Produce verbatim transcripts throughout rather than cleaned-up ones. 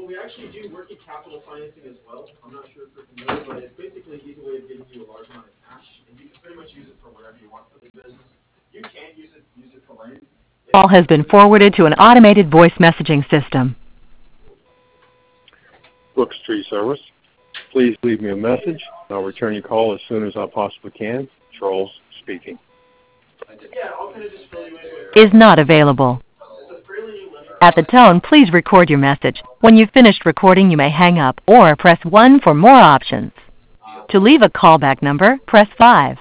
Well, we actually do working capital financing as well. I'm not sure if you're familiar, but it's basically an easy way of getting you a large amount of cash, and you can pretty much use it for whatever you want for the business. You can use it use it for land. Call has been forwarded to an automated voice messaging system. Brooks Tree Service. Please leave me a message. I'll return your call as soon as I possibly can. Charles speaking. Yeah, I'll kind of just fill you in with Is not available. it's a fairly new lender. At the tone, please record your message. When you've finished recording, you may hang up or press one for more options. To leave a callback number, press five.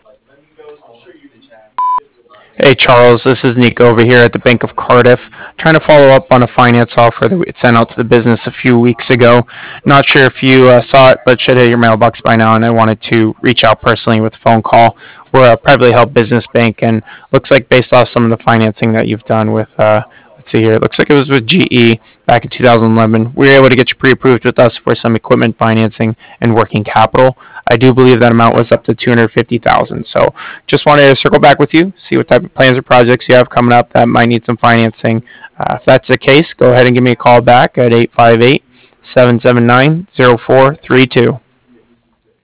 Hey Charles, this is Nico over here at the Bank of Cardiff, trying to follow up on a finance offer that we had sent out to the business a few weeks ago. Not sure if you uh, saw it, but should hit your mailbox by now, and I wanted to reach out personally with a phone call. We're a privately held business bank, and looks like based off some of the financing that you've done with, uh, let's see here, it looks like it was with G E back in two thousand eleven, we were able to get you pre-approved with us for some equipment financing and working capital. I do believe that amount was up to two hundred fifty thousand dollars. So just wanted to circle back with you, see what type of plans or projects you have coming up that might need some financing. Uh, if that's the case, go ahead and give me a call back at eight five eight, seven seven nine, zero four three two.